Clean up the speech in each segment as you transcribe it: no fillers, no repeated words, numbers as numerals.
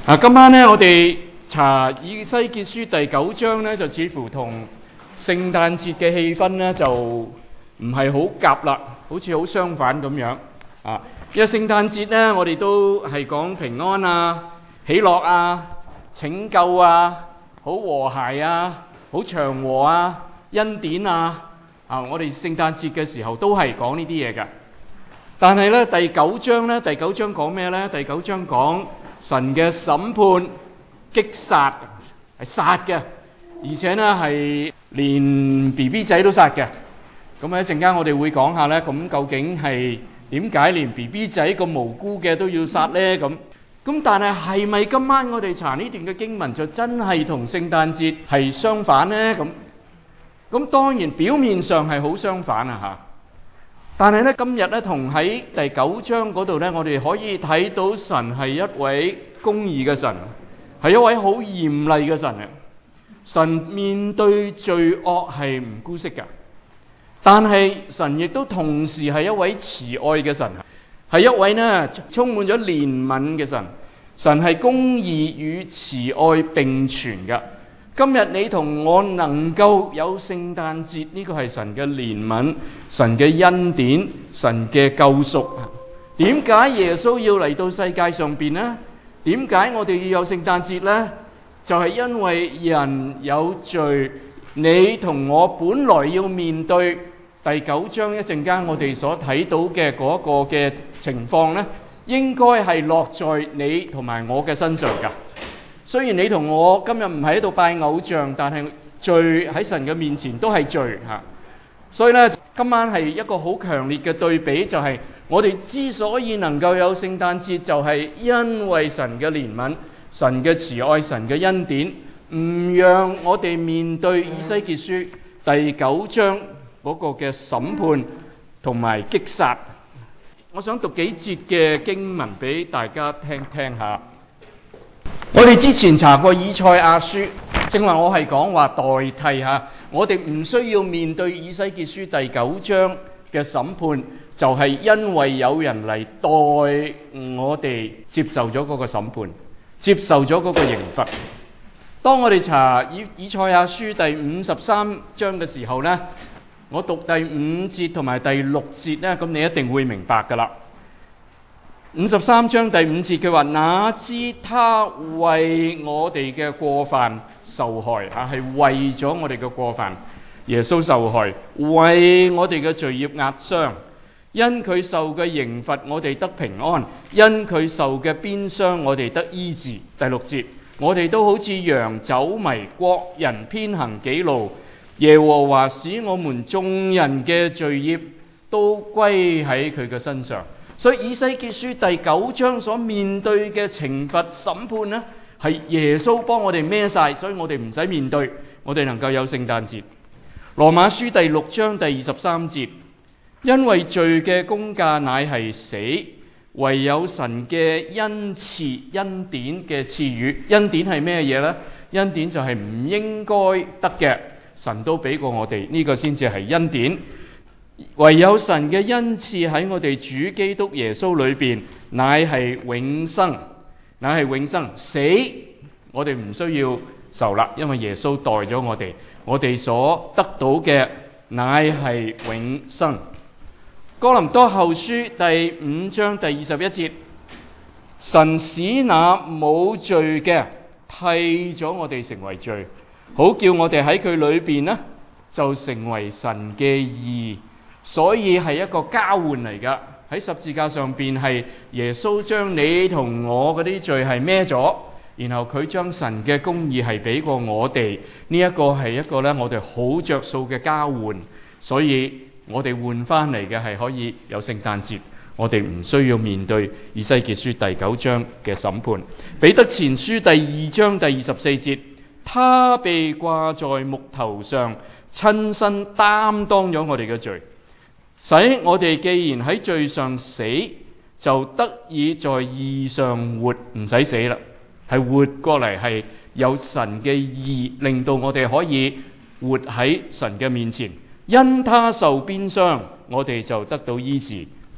今晚咧，我哋查以西結書第9章咧，就似乎同聖誕節嘅氣氛咧就唔係好夾啦，好似好相反咁樣啊。因為聖誕節咧，我哋都係講平安啊、喜樂啊、拯救啊、好和諧啊、好祥和啊、恩典啊。我哋聖誕節嘅時候都係講呢啲嘢㗎。但係咧，第九章講咩咧？第九章講神嘅審判、擊殺，係殺嘅，而且呢係連 BB 仔都殺嘅。咁一陣間我哋會講下呢，咁究竟係點解連 BB 仔咁無辜嘅都要殺呢？咁但係咪今晚我哋查呢段嘅經文就真係同聖誕節係相反呢？咁當然表面上係好相反啊嚇。但係咧，今日咧同喺第9章嗰度咧，我哋可以睇到神係一位公義嘅神，係一位好嚴厲嘅神啊！神面對罪惡係唔姑息㗎，但係神亦都同時係一位慈愛嘅神，係一位呢充滿咗憐憫嘅神。神係公義與慈愛並存㗎。今日你同我能夠有聖誕節，呢個係神嘅憐憫、神嘅恩典、神嘅救贖。點解耶穌要嚟到世界上邊呢？點解我哋要有聖誕節呢？就係因為人有罪，你同我本來要面對第9章一陣間我哋所睇到嘅嗰個嘅情況呢，應該係落在你同埋我嘅身上㗎。雖然你同我今日唔係喺度拜偶像，但係罪喺神嘅面前都係罪嚇。所以呢，今晚係一個好強烈嘅對比，就係我哋之所以能夠有聖誕節，就係因為神嘅憐憫、神嘅慈愛、神嘅恩典，唔讓我哋面對以西結書第9章嗰個嘅審判同埋擊殺。我想讀幾節嘅經文俾大家聽下。我哋之前查過以賽亞書，正話我係講話代替下，我哋唔需要面對以西結書第9章嘅審判，就係因為有人嚟代我哋接受咗嗰個審判，接受咗嗰個刑罰。當我哋查以賽亞書第53章嘅時候呢，我讀第5節同埋第6節呢，咁你一定會明白噶啦。53章第5節佢話：哪知他為我哋嘅過犯受害啊，係為咗我哋嘅過犯，耶穌受害，為我哋嘅罪孽壓傷。因佢受嘅刑罰，我哋得平安；因佢受嘅鞭傷，我哋得醫治。第6節，我哋都好似羊走迷，各人偏行己路。耶和華使我們眾人嘅罪孽都歸喺佢嘅身上。所以以西結書第9章所面對嘅懲罰審判呢，係耶穌幫我哋孭晒，所以我哋唔使面對，我哋能夠有聖誕節。羅馬書第6章第23節，因為罪嘅工價乃係死，唯有神嘅恩賜、恩典嘅賜予。恩典係咩嘢呢？恩典就係唔應該得嘅，神都俾過我哋，呢個先至係恩典。唯有神嘅恩賜喺我哋主基督耶穌裏邊，乃係永生，乃係永生。死我哋唔需要受啦，因為耶穌代咗我哋，我哋所得到嘅乃係永生。哥林多後書第5章第21節，神使那冇罪嘅替咗我哋成為罪，好叫我哋喺佢裏邊呢就成為神嘅義。所以係一個交換嚟㗎，喺十字架上邊係耶穌將你同我嗰啲罪係孭咗，然後佢將神嘅公義係俾過我哋。呢一個係一個呢，我哋好着數嘅交換，所以我哋換翻嚟嘅係可以有聖誕節，我哋唔需要面對以西結書第9章嘅審判。彼得前書第2章第24節，他被掛在木頭上，親身擔當咗我哋嘅罪，使我哋既然喺罪上死，就得以在義上活，唔使死啦，係活過嚟，係有神嘅義，令到我哋可以活喺神嘅面前。因他受鞭傷，我哋就得到醫治。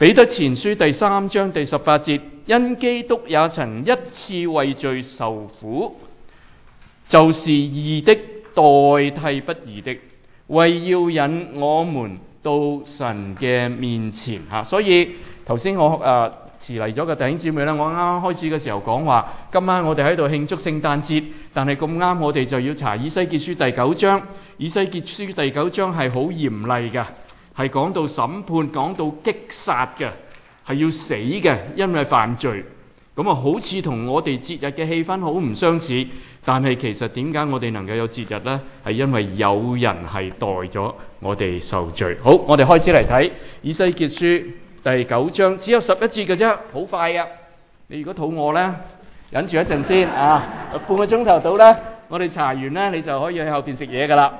彼得前書第3章第18節，因基督也曾一次為罪受苦，就是義的代替不義的，為要引我們到神嘅面前。所以頭先我遲嚟咗嘅弟兄姊妹咧，我啱啱開始嘅時候講話，今晚我哋喺度慶祝聖誕節，但係咁啱我哋就要查以西結書第9章。以西結書第9章係好嚴厲嘅，係講到審判，講到擊殺嘅，係要死嘅，因為犯罪。咁啊，好似同我哋節日嘅氣氛好唔相似。但係其實點解我哋能夠有節日呢？係因為有人係代咗我哋受罪。好，我哋開始嚟睇以西結書第9章，只有11節嘅啫，好快啊！你如果肚餓呢，忍住一陣先啊，半個鐘頭到呢，我哋查完呢，你就可以喺後邊食嘢噶啦。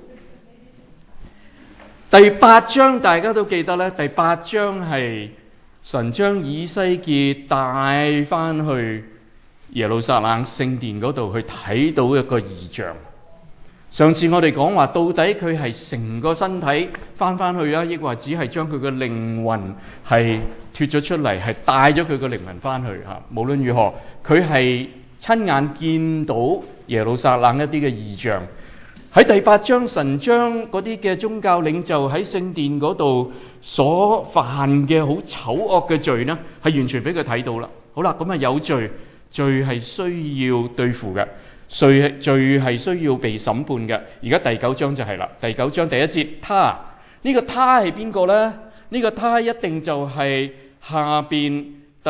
第8章大家都記得呢，第8章係神將以西結帶翻去耶路撒冷聖殿嗰度去睇到一個異象。上次我哋講話，到底佢係成個身體翻去啊，抑或只係將佢嘅靈魂係脫咗出嚟，係帶咗佢嘅靈魂翻去嚇？無論如何，佢係親眼見到耶路撒冷一啲嘅異象。喺第8章，神將嗰啲嘅宗教領袖喺聖殿嗰度所犯嘅好醜惡嘅罪呢，係完全俾佢睇到啦。好啦，咁啊有罪，罪係需要對付嘅，罪係需要被審判嘅。而家第9章就係啦，第9章第1節，他呢個他係邊個呢？呢個他一定就係下邊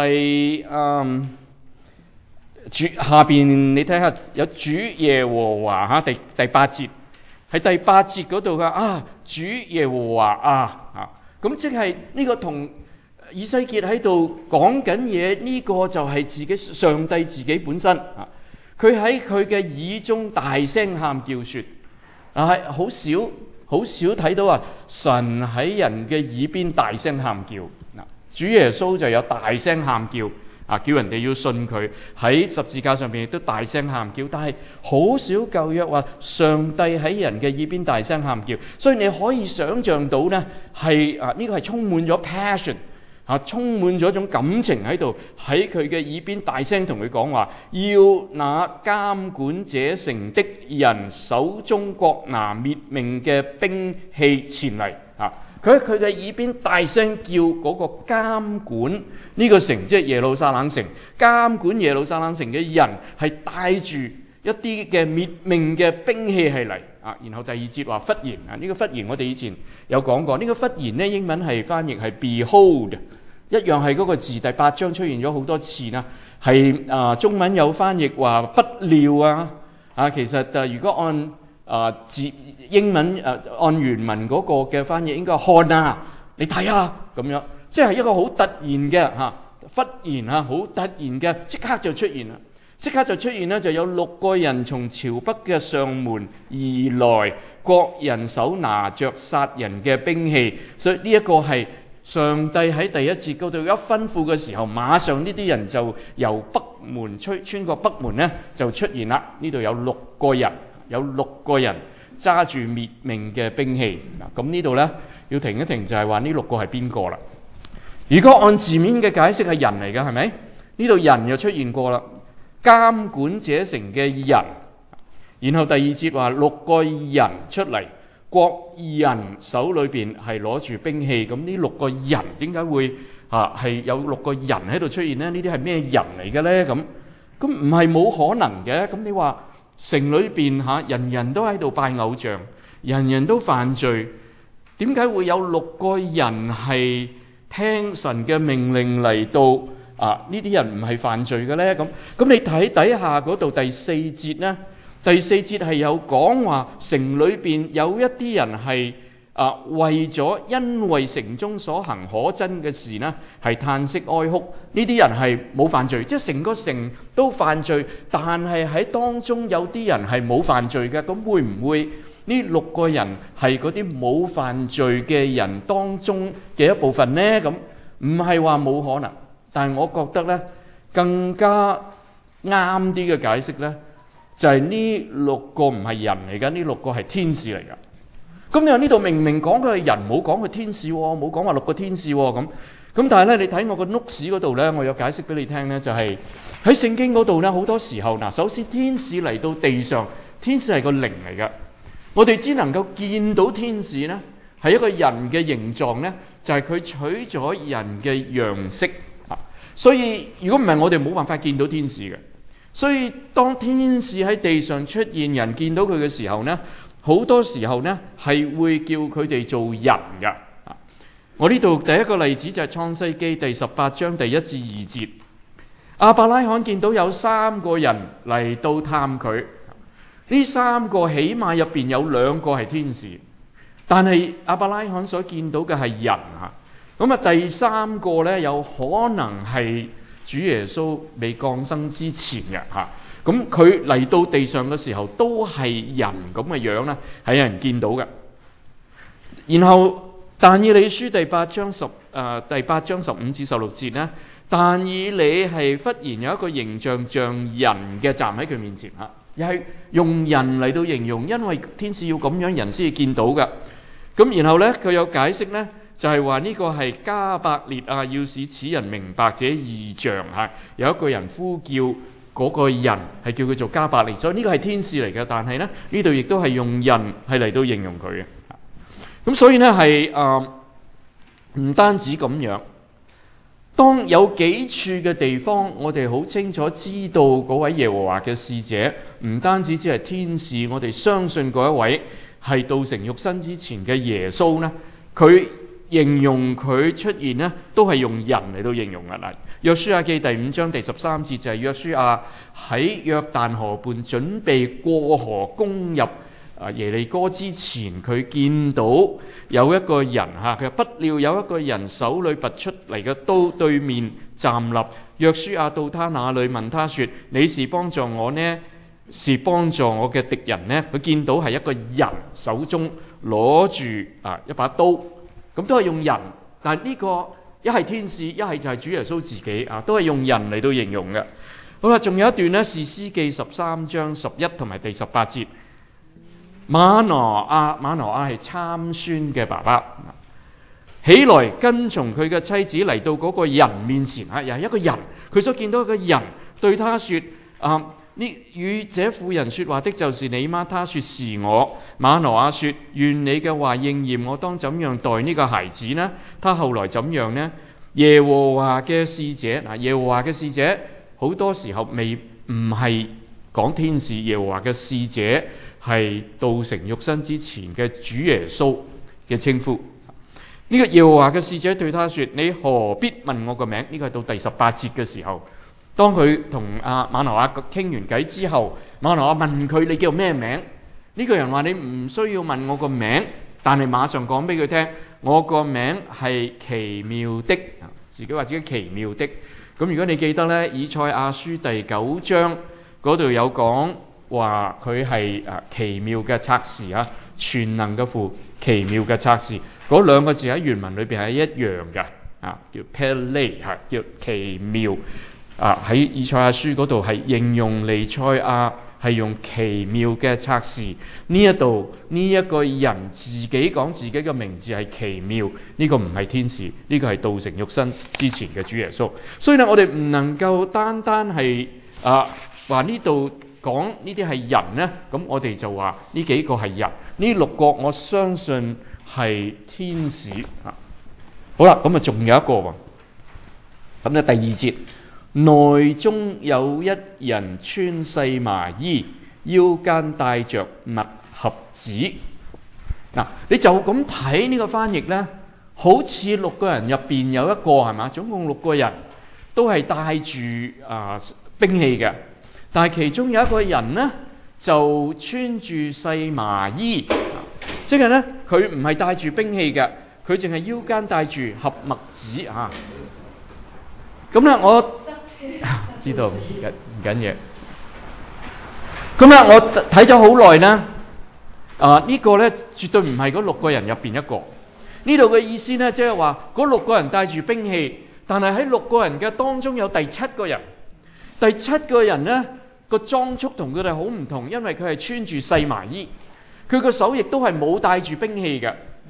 下邊你睇下有主耶和華嚇，第8節喺第8節嗰度嘅主耶和華咁即係呢個同以西結喺度講緊嘢，呢個就係自己上帝自己本身佢喺佢嘅耳中大聲喊叫說係好少睇到神喺人嘅耳邊大聲喊叫。主耶穌就有大聲喊叫叫人哋要信佢，喺十字架上邊亦都大聲喊叫，但係好少舊約話上帝喺人嘅耳邊大聲喊叫。所以你可以想象到呢係呢個係充滿咗 passion 充滿咗一種感情喺度，喺佢嘅耳邊大聲同佢講話，要那監管這城的人手中各拿滅命嘅兵器前嚟佢喺佢嘅耳邊大聲叫嗰個監管呢個城，即係耶路撒冷城，監管耶路撒冷城嘅人係帶住一啲嘅滅命嘅兵器係嚟然後第2節話忽然呢個忽然我哋以前有講過，呢個忽然呢英文係翻譯係 behold， 一樣係嗰個字，第8章出現咗好多次啦，係中文有翻譯話不料其實如果按字英文按原文嗰個嘅翻譯應該看你睇下咁樣，即係一個好突然嘅忽然好突然嘅即刻就出現啦，即刻就出現呢，就有6個人從朝北嘅上門而來，各人手拿着殺人嘅兵器。所以呢一個係上帝喺第1節嗰度一吩咐嘅時候，馬上呢啲人就由北門穿過北門呢就出現啦。呢度有6個人揸住滅命嘅兵器。咁呢度呢要停一停，就係話呢6個係邊個啦？如果按字面嘅解釋係人嚟㗎，係咪？呢度人又出現過啦，監管這城嘅人。然後第2節話6個人出嚟，各人手裏邊係攞住兵器。咁呢6個人點解會係有6個人喺度出現呢？呢啲係咩人嚟嘅呢？咁唔係冇可能嘅。咁你話城裏邊人人都喺度拜偶像，人人都犯罪，點解會有6個人係聽神嘅命令嚟到呢啲人唔係犯罪嘅呢？咁你睇底下嗰度第4節呢？第4節係有講話城裏邊有一啲人係為咗因為城中所行可憎嘅事呢係嘆息哀哭。呢啲人係冇犯罪，即係成個城都犯罪，但係喺當中有啲人係冇犯罪嘅。咁會唔會呢6個人係嗰啲冇犯罪嘅人當中嘅一部分呢？咁唔係話冇可能，但係我覺得呢更加啱啲嘅解釋呢，就係呢6個唔係人嚟㗎，呢6個係天使嚟㗎。咁你話呢度明明講佢係人，冇講佢天使喎，冇講話6個天使喎。 咁但係咧，你睇我個 notes 嗰度咧，我有解釋俾你聽咧，就係喺聖經嗰度咧，好多時候嗱，首先天使嚟到地上，天使係個靈嚟嘅，我哋只能夠見到天使咧，係一個人嘅形狀咧，就係佢取咗人嘅樣式啊。所以如果唔係，我哋冇辦法見到天使嘅。所以當天使喺地上出現，人見到佢嘅時候咧，好多時候咧係會叫佢哋做人嘅。我呢度第一個例子就係創世記第18章第1至2節，亞伯拉罕見到有3個人嚟到探佢，呢3個起碼入邊有2個係天使，但係亞伯拉罕所見到嘅係人啊。咁啊，第3個呢，有可能係主耶穌未降生之前嘅嚇。咁佢嚟到地上嘅時候都係人咁嘅樣啦，係有人見到嘅。然後但以理書第8章15至16節呢，但以理係忽然有一個形象像人嘅站喺佢面前嚇，又係用人嚟到形容，因為天使要咁樣人先至見到嘅。咁然後呢，佢有解釋呢，就係話呢個係加百列啊，要使此人明白這異象嚇。有一個人呼叫嗰個人係叫佢做加百列，所以呢個係天使嚟嘅。但係呢度亦都係用人係嚟到形容佢嘅。咁所以呢係唔單止咁樣，當有幾處嘅地方，我哋好清楚知道嗰位耶和華嘅使者，唔單止只係天使，我哋相信嗰一位係道成肉身之前嘅耶穌呢，佢形容佢出現呢，都係用人嚟到形容嘅。嗱，約書亞記第5章第13節就係約書亞喺約旦河畔準備過河攻入耶利哥之前，佢見到有一個人嚇，佢不料有一個人手裏拔出嚟嘅刀對面站立。約書亞到他那裏問他說：你是幫助我呢，是幫助我嘅敵人呢？佢見到係一個人手中攞住一把刀，咁都係用人，但係呢個一係天使，一係就係主耶穌自己啊，都係用人嚟到形容嘅。好啦，仲有一段呢，士師記13章11同埋第18節。瑪挪亞係參孫嘅爸爸，起來跟從佢嘅妻子嚟到嗰個人面前嚇，又係一個人，佢所見到一個人對他說：呢與這婦人說話的就是你嗎？他說是我。瑪挪亞說：願你嘅話應驗，我當怎樣待呢個孩子呢？他後來怎樣呢？耶和華嘅使者，耶和華嘅使者好多時候唔係講天使，耶和華嘅使者係道成肉身之前嘅主耶穌嘅稱呼。呢個耶和華嘅使者對他說：你何必問我個名？呢個係到第18節嘅時候，當佢同瑪挪亞傾完偈之後，瑪挪亞問佢：你叫咩名？呢個人話：你唔需要問我個名，但係馬上講俾佢聽，我個名係奇妙的。自己話自己奇妙的。咁如果你記得呢，以賽亞書第9章嗰度有講話佢係奇妙嘅策士啊，全能嘅父，奇妙嘅策士，嗰2個字喺原文裏邊係一樣嘅叫 Pele 叫奇妙喺以賽亞書嗰度係形容彌賽亞係用奇妙嘅策士。呢一度呢一個人自己講自己嘅名字係奇妙，呢個唔係天使，呢個係道成肉身之前嘅主耶穌。所以呢，我哋唔能夠單單係話呢度講呢啲係人呢，咁我哋就話呢幾個係人，呢6個我相信係天使。好啦，咁啊仲有一個喎，咁咧第2節，內中有一人穿細麻衣，腰間帶着墨盒子。你就咁睇呢個翻譯呢，好似6個人入邊有一個係嘛，總共6個人都係帶住兵器嘅。但係其中有一個人呢，就穿住細麻衣，即係呢，佢唔係帶住兵器嘅，佢淨係腰間帶住盒墨子嚇。咁呢，我知道唔緊要。咁呢，我睇咗好耐呢，呢個呢，絕對唔係嗰6個人入邊一個。呢度嘅意思呢，即係話嗰6個人帶住兵器，但係喺6個人嘅當中有第7個人。第7個人呢，個裝束同佢哋好唔同，因為佢係穿住細麻衣，佢個手亦都係冇帶住兵器嘅。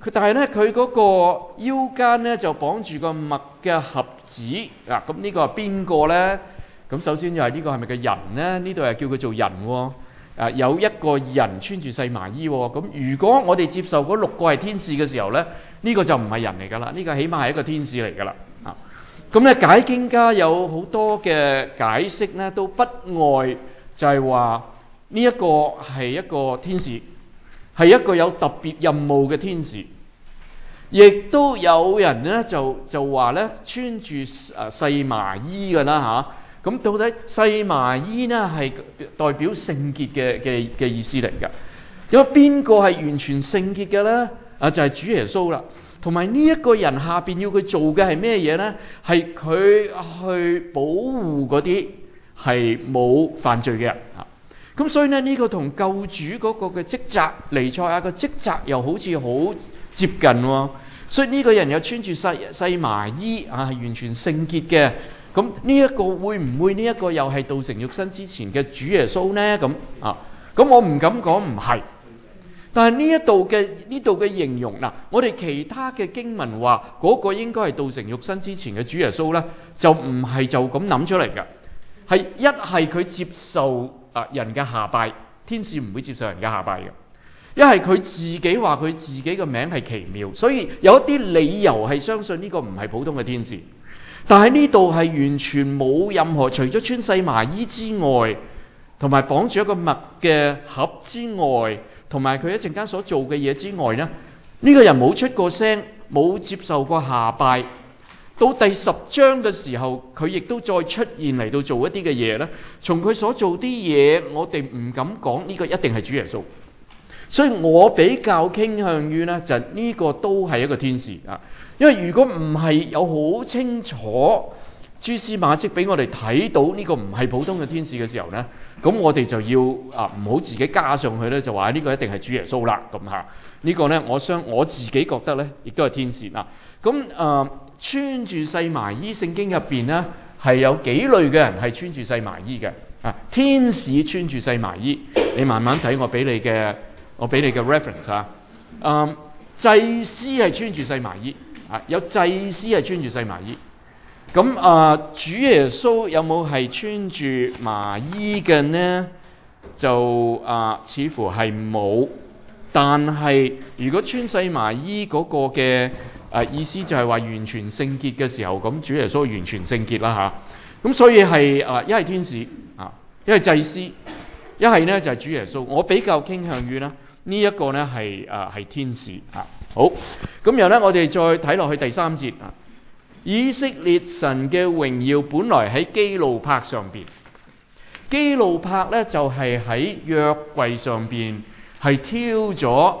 但係咧佢嗰個腰間咧就綁住個麥嘅盒子嗱，咁呢個係邊個咧？咁首先就係呢個係咪個人咧？呢度係叫佢做人喎。有一個人穿住細麻衣喎。咁如果我哋接受嗰6個係天使嘅時候咧，呢個就唔係人嚟㗎啦。呢個起碼係一個天使嚟㗎啦。咁咧解經家有好多嘅解釋咧，都不外就係話呢一個係一個天使，係一個有特別任務嘅天使。亦都有人咧就話咧穿住細麻衣㗎啦嚇。咁到底細麻衣咧係代表聖潔嘅意思嚟㗎？咁邊個係完全聖潔嘅咧？就係主耶穌啦。同埋呢一個人下邊要佢做嘅係咩嘢咧？係佢去保護嗰啲係冇犯罪嘅人啊。咁所以咧呢個同救主嗰個嘅職責，彌賽亞嘅職責又好似好接近喎。所以呢個人又穿住細麻衣係完全聖潔嘅。咁呢一個會唔會呢一個又係道成肉身之前嘅主耶穌呢？咁我唔敢講唔係。但係呢一度嘅形容嗱，我哋其他嘅經文話嗰個應該係道成肉身之前嘅主耶穌呢，就唔係就咁諗出嚟嘅。係一係佢接受人嘅下拜，天使唔會接受人嘅下拜嘅。一係佢自己話佢自己嘅名係奇妙，所以有一啲理由係相信呢個唔係普通嘅天使。但係呢度係完全冇任何，除咗穿細麻衣之外，同埋綁住一個麥嘅盒之外，同埋佢一陣間所做嘅嘢之外呢，呢個人冇出過聲，冇接受過下拜。到第10章嘅時候，佢亦都再出現嚟到做一啲嘅嘢呢。從佢所做啲嘢，我哋唔敢講呢個一定係主耶穌。所以我比較傾向於呢，就呢個都係一個天使啊。因為如果唔係有好清楚蛛絲馬跡俾我哋睇到呢個唔係普通嘅天使嘅時候呢，咁我哋就要唔好自己加上去呢，就話呢個一定係主耶穌啦咁嚇。呢個呢，我自己覺得呢，亦都係天使啊。咁穿住細麻衣，聖經入邊呢，係有幾類嘅人係穿住細麻衣嘅啊。天使穿住細麻衣，你慢慢睇我俾你嘅 reference 啊。祭司係穿住細麻衣。有祭司係穿住細麻衣，咁主耶穌有冇係穿住麻衣嘅呢？就似乎係冇，但係如果穿細麻衣嗰個嘅意思就係話完全聖潔嘅時候，咁主耶穌完全聖潔啦嚇。咁所以係一係天使一係祭司，一係呢就係主耶穌。我比較傾向於呢一個呢係天使啊。好，咁然後咧，我哋再睇落去第3節啊。以色列神嘅榮耀本來喺基路伯上邊，基路伯咧就係喺約櫃上邊係挑咗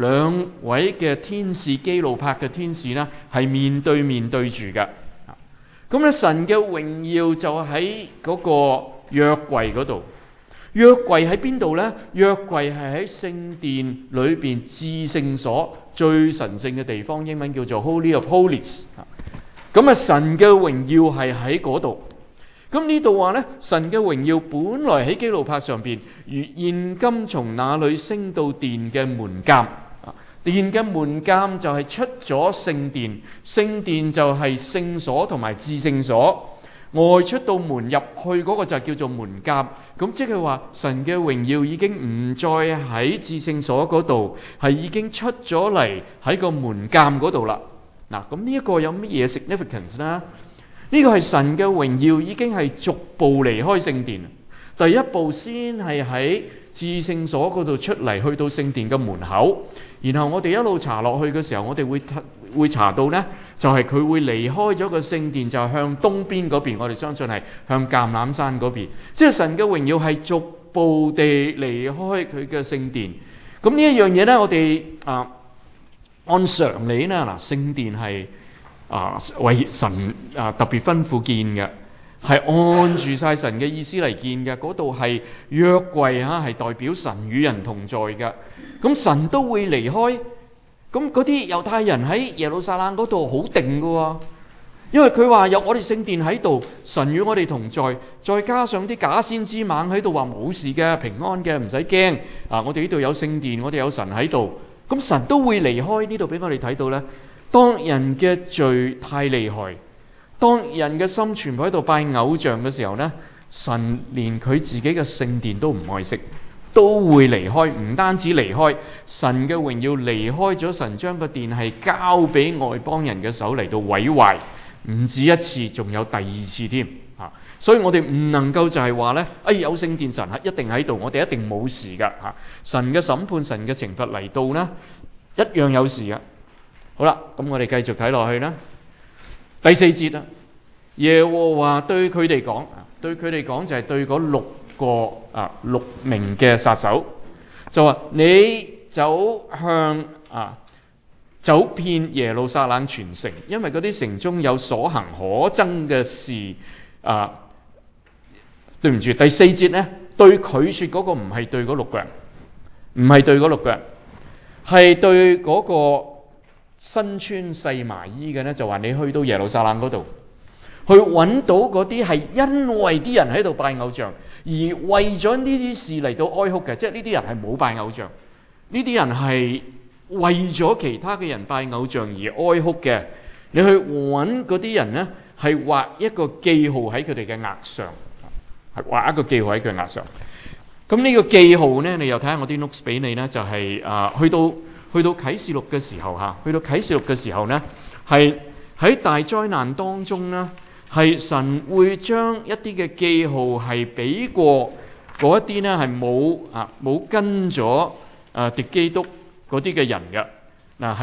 2位嘅天使，基路伯嘅天使呢係面對住嘅。咁咧神嘅榮耀就喺嗰個約櫃嗰度。約櫃喺邊度呢？約櫃係喺聖殿裏邊至聖所最神聖嘅地方，英文叫做 Holy of Holies。咁神嘅榮耀係喺嗰度。咁呢度話呢，神嘅榮耀本來喺基路伯上邊，如現今從那裏升到殿嘅門檻。殿嘅門檻就係出咗聖殿，聖殿就係聖所同埋至聖所。外出到門入去嗰個就叫做門檻，咁即係話神嘅榮耀已經唔再喺至聖所嗰度，係已經出咗嚟喺個門檻嗰度啦。嗱，咁呢一個有乜嘢 significance 呢？呢個係神嘅榮耀已經係逐步離開聖殿，第一步先係喺至聖所嗰度出嚟，去到聖殿嘅門口，然後我哋一路查落去嘅時候，我哋會查到呢，就係佢會離開咗個聖殿，就向東邊嗰邊，我哋相信係向橄欖山嗰邊，即係神嘅榮耀係逐步地離開佢嘅聖殿。咁呢一樣嘢呢，我哋按常理呢，嗱，聖殿係為神特別吩咐建嘅，係按住晒神嘅意思嚟建嘅。嗰度係約櫃係代表神與人同在嘅。咁神都會離開。咁嗰啲猶太人喺耶路撒冷嗰度好定㗎喎，因為佢話有我哋聖殿喺度，神與我哋同在，再加上啲假先知猛喺度話冇事嘅，平安嘅，唔使驚。我哋呢度有聖殿，我哋有神喺度， 咁神都會離開。呢度俾我哋睇到呢，當人嘅罪太厲害，當人嘅心全部喺度拜偶像嘅時候呢，神連佢自己嘅聖殿都唔愛惜，都會離開。唔單止離開，神嘅榮耀離開咗，神將個殿係交俾外邦人嘅手嚟到毀壞，唔止一次，仲有第二次添。所以我哋唔能夠就係話呢，有聖殿，神一定喺度，我哋一定冇事噶。神嘅審判、神嘅懲罰嚟到呢，一樣有事噶。好啦，咁我哋繼續睇落去啦。第4節啊，耶和華對佢哋講，對佢哋講就係對嗰6名嘅殺手，就話你走遍耶路撒冷全城，因為嗰啲城中有所行可憎嘅事。對唔住，第4節呢，對佢說嗰個唔係對嗰6個人，唔係對嗰6個人，係對嗰個身穿細麻衣嘅呢，就話你去到耶路撒冷嗰度，去揾到嗰啲係因為啲人喺度拜偶像，而為咗呢啲事嚟到哀哭嘅，即係呢啲人係冇拜偶像，呢啲人係為咗其他嘅人拜偶像而哀哭嘅。你去揾嗰啲人呢，係畫一個記號喺佢哋嘅額上，係畫一個記號喺佢額上。咁呢個記號呢，你又睇下我啲 notes 俾你呢，就係去到啟示錄嘅時候嚇，去到啟示錄嘅時候呢，係喺大災難當中呢，係神會將一啲嘅記號係俾過嗰一啲呢係冇跟咗敵基督嗰啲嘅人嘅。嗱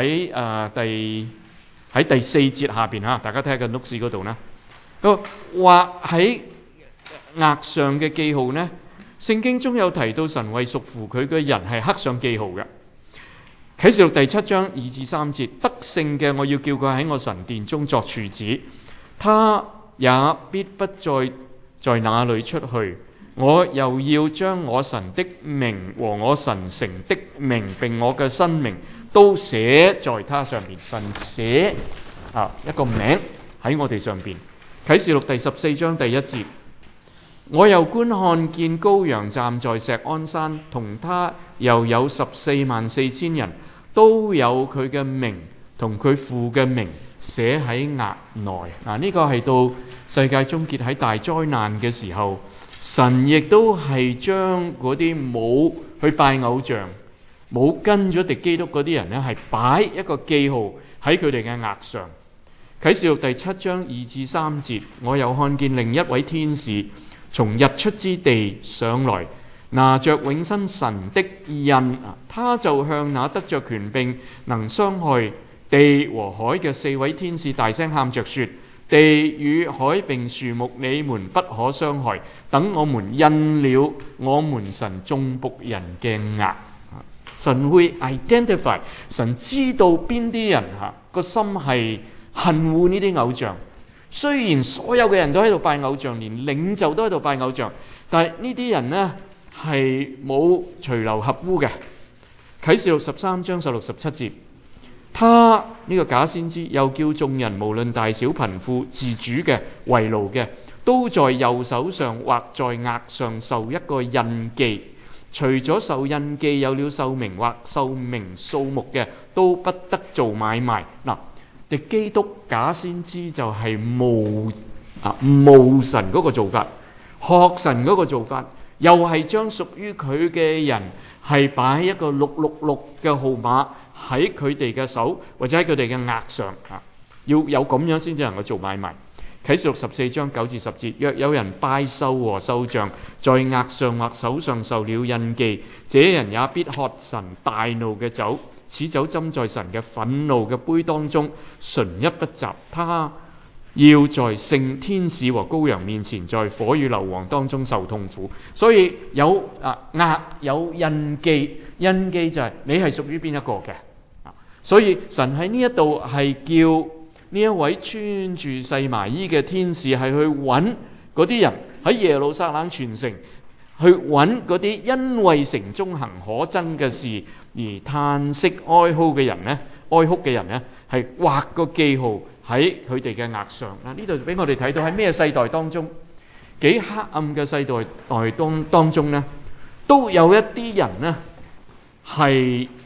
喺第4節下邊嚇，大家睇下個 notes 嗰度呢，畫喺額上嘅記號呢，聖經中有提到神為屬乎佢嘅人係刻上記號嘅。啟示錄第7章2至3節，得勝嘅我要叫佢喺我神殿中作柱子，他也必不再在那裏出去。我又要將我神的名和我神城的名並我嘅新名都寫在他上面。神寫一個名喺我哋上邊。啟示錄第14章第1節，我又觀看見羔羊站在錫安山，同他又有144000人，都有佢嘅名同佢父嘅名寫喺額內。呢個係到世界終結喺大災難嘅時候，神亦都係將嗰啲冇去拜偶像、冇跟咗敵基督嗰啲人呢，係擺一個記號喺佢哋嘅額上。啟示錄第7章2至3節，我又看見另一位天使從日出之地上來，拿着永生神的印，他就向那得着權柄能傷害地和海嘅4位天使大聲喊着說：地與海並樹木，你們不可傷害，等我們印了我們神眾僕人嘅額。神會 identify， 神知道邊啲人個心係恨惡呢啲偶像。雖然所有嘅人都喺度拜偶像，連領袖都喺度拜偶像，但係呢啲人呢係冇隨流合污嘅。啟示錄13章16、17節，他呢個假先知又叫眾人無論大小貧富、自主嘅、為奴嘅，都在右手上或在額上受一個印記。除咗受印記有了壽命或壽命數目嘅，都不得做買賣。敵基督假先知就係冒神嗰個做法，學神嗰個做法，又係將屬於佢嘅人係擺一個666嘅號碼喺佢哋嘅手或者喺佢哋嘅額上，要有咁樣先至能夠做買賣。啟示錄14章9至10節，若有人拜獸和獸像，在額上或手上受了印記，這人也必喝神大怒嘅酒。此酒斟在神嘅憤怒嘅杯當中，純一不雜。他要在聖天使和羔羊面前，在火與硫磺當中受痛苦。所以有額有印記，印記就係你係屬於邊一個嘅。所以神喺呢一度係叫呢一位穿住細麻衣嘅天使係去揾嗰啲人喺耶路撒冷全城，去揾嗰啲因為城中行可憎嘅事而嘆息哀哭嘅人呢，係畫個記號喺佢哋嘅額上。呢度俾我哋睇到喺咩世代當中，幾黑暗嘅世代當中呢，都有一啲人呢係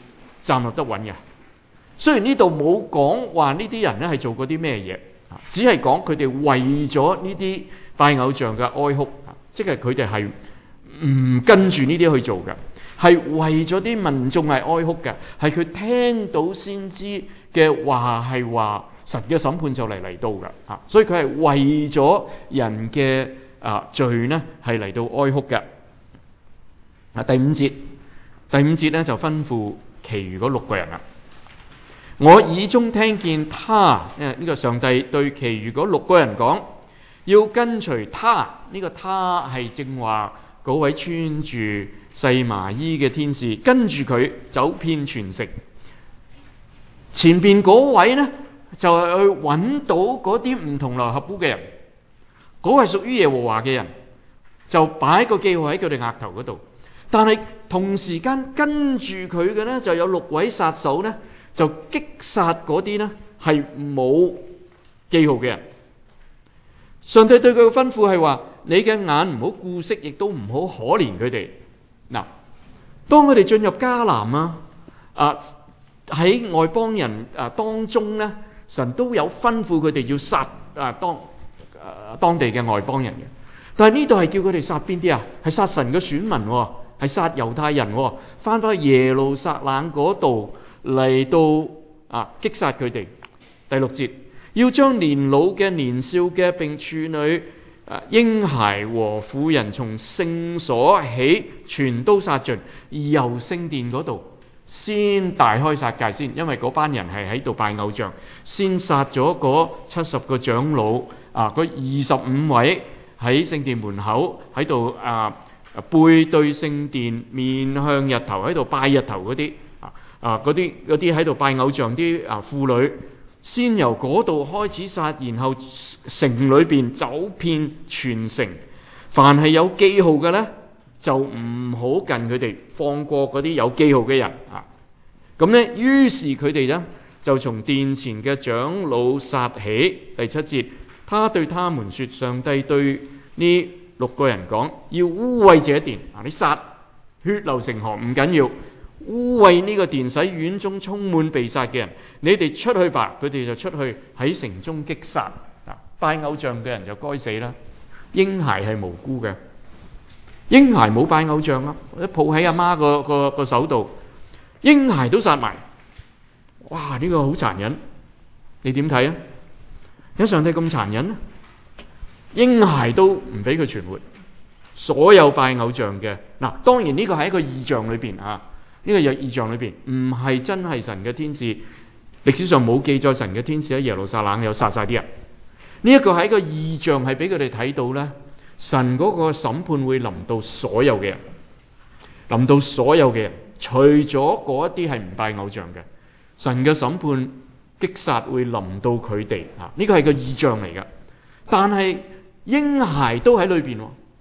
站立得穩嘅。雖然呢度冇講話呢啲人咧係做過啲咩嘢，只係講佢哋為咗呢啲拜偶像嘅哀哭，即係佢哋係唔跟住呢啲去做嘅，係為咗啲民眾係哀哭嘅，係佢聽到先知嘅話係話神嘅審判就嚟到嘅，所以佢係為咗人嘅罪呢係嚟到哀哭嘅。第五節咧就吩咐其餘嗰6個人啦。我耳中聽見他，呢個上帝對其餘嗰6個人講，要跟隨他。呢個他係正話嗰位穿住細麻衣嘅天使，跟住佢走遍全城。前邊嗰位呢，就係去揾到嗰啲唔同流合污嘅人，嗰位屬於耶和華嘅人，就擺個記號喺佢哋額頭嗰度。但係同時間跟住佢嘅呢，就有6位殺手呢，就擊殺嗰啲呢係冇記號嘅人。上帝對佢嘅吩咐係話：你嘅眼唔好顧惜，亦都唔好可憐佢哋。嗱，當佢哋進入迦南喺外邦人當中呢，神都有吩咐佢哋要殺當地嘅外邦人嘅。但係呢度係叫佢哋殺邊啲啊？係殺神嘅選民喎，係殺猶太人喎，翻返去耶路撒冷嗰度嚟到擊殺佢哋。第6節，要將年老嘅、年少嘅並處女、嬰孩和婦人從聖所起全都殺盡，而由聖殿嗰度先大開殺戒先，因為嗰班人係喺度拜偶像，先殺咗嗰70個長老，嗰25位喺聖殿門口喺度背對聖殿，面向日頭喺度拜日頭嗰啲，嗰啲喺度拜偶像啲婦女，先由嗰度開始殺，然後城裏邊走遍全城，凡係有記號嘅呢，就唔好近佢哋，放過嗰啲有記號嘅人。咁呢，於是佢哋呢，就從殿前嘅長老殺起。第7節，他對他們說：上帝對呢6個人講，要污穢這殿。你殺血流成河唔緊要，污穢呢個殿，使院中充滿被殺嘅人。你哋出去吧。佢哋就出去喺城中擊殺。拜偶像嘅人就該死啦。嬰孩係無辜嘅，嬰孩冇拜偶像啊，抱喺阿媽個手度，嬰孩都殺埋。哇！呢個好殘忍，你點睇啊？有上帝咁殘忍啊？嬰孩都唔俾佢存活，所有拜偶像嘅當然呢個係一個異象裏邊呢個有異象裏邊，唔係真係神嘅天使。歷史上冇記載神嘅天使喺耶路撒冷有殺晒啲人。呢一個係一個異象，係俾佢哋睇到呢，神嗰個審判會臨到所有嘅人，臨到所有嘅人，除咗嗰一啲係唔拜偶像嘅，神嘅審判擊殺會臨到佢哋。呢個係個異象嚟㗎，但係嬰孩都喺裏邊，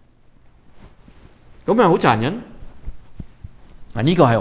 咁咪好殘忍。呢個係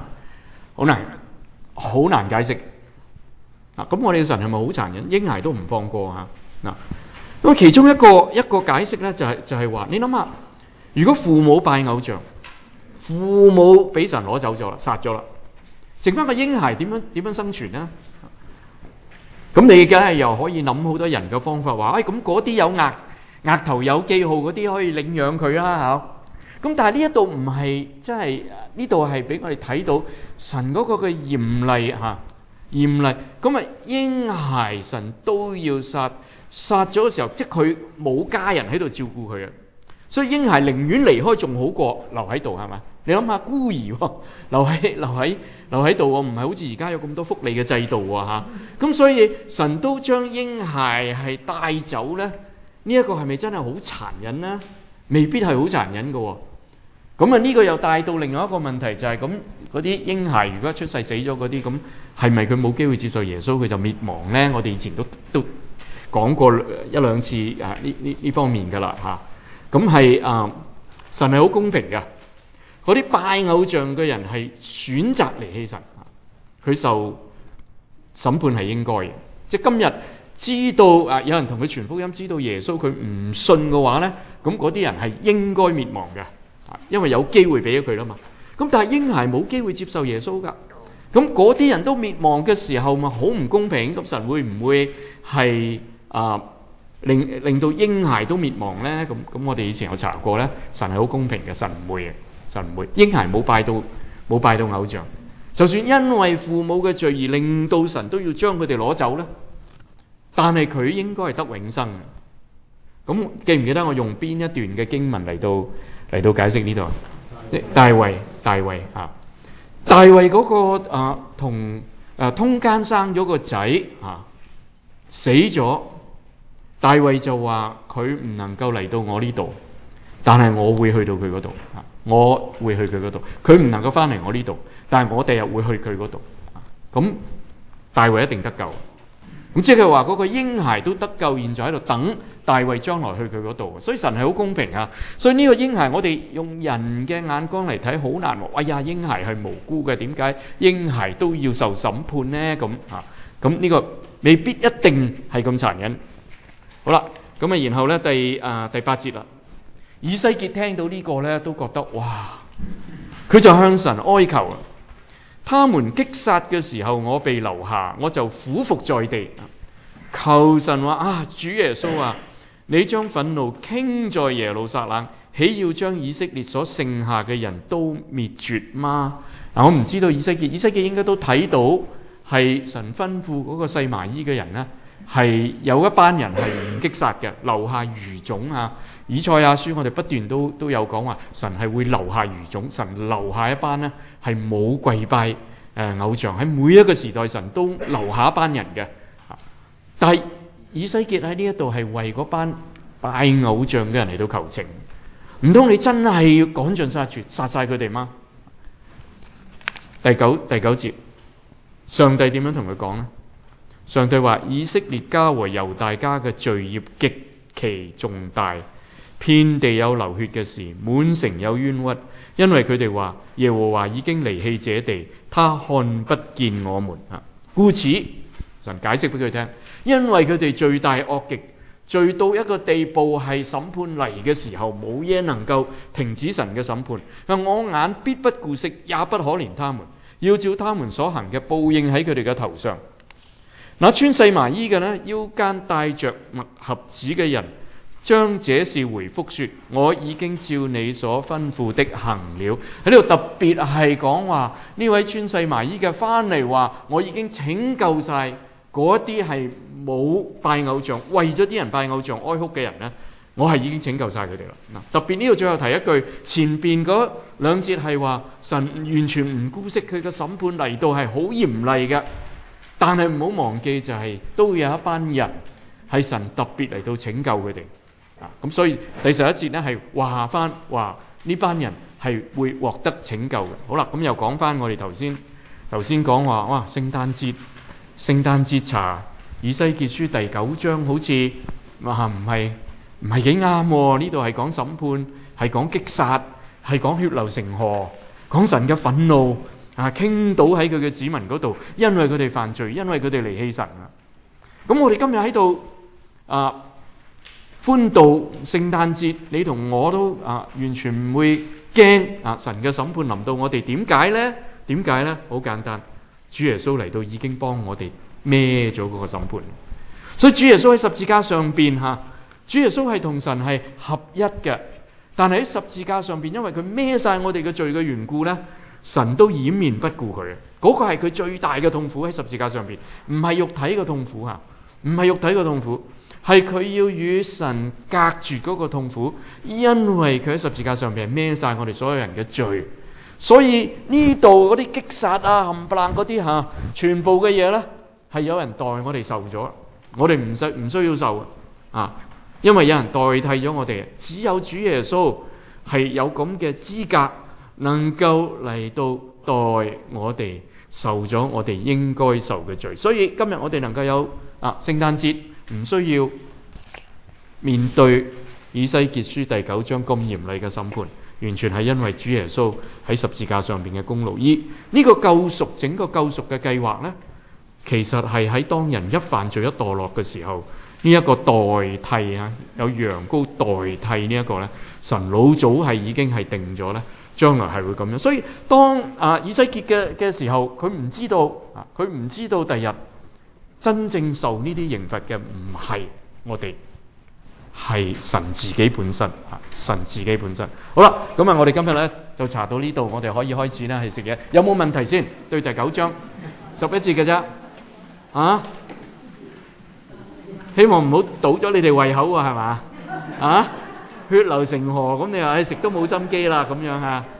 好難解釋。咁我哋嘅神係咪好殘忍？嬰孩都唔放過咁其中一個解釋咧，就係話，你諗下，如果父母拜偶像，父母俾神攞走咗啦，殺咗啦，剩翻個嬰孩點樣生存呢？咁你梗係又可以諗好多人嘅方法，話咁嗰啲有額頭有記號嗰啲可以領養佢啦。咁但係呢一度唔係，即係呢度係俾我哋睇到神嗰個嘅嚴厲嚴厲。咁啊嬰孩神都要殺咗嘅時候，即係佢冇家人喺度照顧佢啊，所以嬰孩寧願離開仲好過留喺度，係嘛？你諗下孤兒留喺度，唔係好似而家有咁多福利嘅制度咁所以神都將嬰孩係帶走咧。呢一個係咪真係好殘忍呢？未必係好殘忍嘅。咁呢個又帶到另外一個問題，就係咁嗰啲嬰孩如果出世死咗嗰啲，咁係咪佢冇機會接受耶穌，佢就滅亡呢？我哋以前都講過一兩次呢方面噶啦咁係神係好公平噶。嗰啲拜偶像嘅人係選擇離棄神，佢受審判係應該嘅。即係今日知道有人同佢傳福音，知道耶穌佢唔信嘅話呢，咁嗰啲人係應該滅亡嘅，因為有機會俾咗佢啦嘛。咁但係嬰孩冇機會接受耶穌噶， 咁嗰啲人都滅亡嘅時候，咪好唔公平？咁神會唔會係令到嬰孩都滅亡呢？咁我哋以前有查過呢，神係好公平嘅，神唔會嘅，神唔會。嬰孩冇拜到偶像，就算因為父母嘅罪而令到神都要將佢哋攞走呢，但係佢應該係得永生嘅。咁記唔記得我用邊一段嘅經文嚟到解釋呢度？大衛嚇，大衛嗰個同通姦生咗個仔死咗，大衛就話佢唔能夠嚟到我呢度，但係我會去到佢嗰度，我會去佢嗰度。佢唔能夠翻嚟我呢度，但係我第日會去佢嗰度。咁大衛一定得救。咁即係話嗰個嬰孩都得救，現在喺度等大衛將來去佢嗰度。所以神係好公平啊！所以呢個嬰孩我哋用人嘅眼光嚟睇好難喎。哎呀，嬰孩係無辜嘅，點解嬰孩都要受審判呢？咁呢個未必一定係咁殘忍。好啦，咁啊，然後咧第8節啦，以西結聽到呢個咧都覺得哇，佢就向神哀求啊。他們擊殺嘅時候，我被留下，我就俯伏在地，求神話主耶穌啊，你將憤怒傾在耶路撒冷，豈要將以色列所剩下嘅人都滅絕嗎？我唔知道以西結應該都睇到係神吩咐嗰個細麻衣嘅人呢，係有一班人係唔擊殺嘅，留下餘種啊。以賽亞書我哋不斷都有講話，神係會留下餘種，神留下一班呢係冇跪拜偶像，喺每一個時代神都留下一班人嘅。但係以西結喺呢一度係為嗰班拜偶像嘅人嚟到求情，唔通你真係要趕盡殺絕，殺晒佢哋嗎？第九節，上帝點樣同佢講呢？上帝話：以色列家和猶大家嘅罪孽極其重大，遍地有流血嘅事，滿城有冤屈，因為佢哋話耶和華已經離棄這地，他看不見我們。故此神解釋俾佢聽，因為佢哋罪大惡極，罪到一個地步係審判嚟嘅時候，冇嘢能夠停止神嘅審判。我眼必不顧惜，也不可憐他們，要照他們所行嘅報應喺佢哋嘅頭上。那穿細麻衣嘅呢，腰間帶着墨盒子嘅人，將這事回覆說：我已經照你所吩咐的行了。喺呢度特別係講話呢位穿細麻衣嘅翻嚟話：我已經拯救晒嗰啲係冇拜偶像，為咗啲人拜偶像哀哭嘅人呢，我係已經拯救晒佢哋啦。特別呢度最後提一句，前邊嗰兩節係話神完全唔顧惜佢嘅審判嚟到係好嚴厲嘅。但係唔好忘記就係都有一班人係神特別嚟到拯救佢哋。咁所以第11節呢係話翻話呢班人係會獲得拯救嘅。好啦，咁又講翻我哋頭先講話，哇，聖誕節查以西結書第9章好似唔係幾啱喎。呢度係講審判，係講擊殺，係講血流成河，講神嘅憤怒傾倒喺佢嘅子民嗰度，因為佢哋犯罪，因為佢哋離棄神啊。咁我哋今日喺度歡度聖誕節，你同我都完全唔會驚神嘅審判臨到我哋。點解呢？好簡單，主耶穌嚟到已經幫我哋孭咗嗰個審判。所以主耶穌喺十字架上邊主耶穌係同神係合一嘅，但係喺十字架上邊，因為佢孭晒我哋嘅罪嘅緣故呢，神都掩面不顧佢。嗰個係佢最大嘅痛苦喺十字架上邊，唔係肉體嘅痛苦唔係肉體嘅痛苦，係佢要與神隔絕嗰個痛苦，因為佢喺十字架上邊孭晒我哋所有人嘅罪。所以呢度嗰啲擊殺冚唪唥嗰啲全部嘅嘢呢，係有人代我哋受咗，我哋唔需要受因為有人代替咗我哋。只有主耶穌係有咁嘅資格，能夠嚟到代我哋受咗我哋應該受嘅罪。所以今日我哋能夠有聖誕節，唔需要面對以西結書第9章咁嚴厲嘅審判，完全係因為主耶穌喺十字架上邊嘅功勞。而呢個救贖，整個救贖嘅計劃呢，其實係喺當人一犯罪一墮落嘅時候，呢一個代替有羊羔代替呢一個呢，神老早係已經係定咗呢， 將來係會咁樣。所以當以西結嘅時候，佢唔知道第日真正受呢啲刑罰嘅唔係我哋，係神自己本身。神自己本身。好啦，咁我哋今日咧就查到呢度，我哋可以開始咧係食嘢。有冇問題先？對第9章11節嘅啫。希望唔好倒咗你哋胃口喎，係嘛？血流成河，咁你話食都冇心機啦，咁樣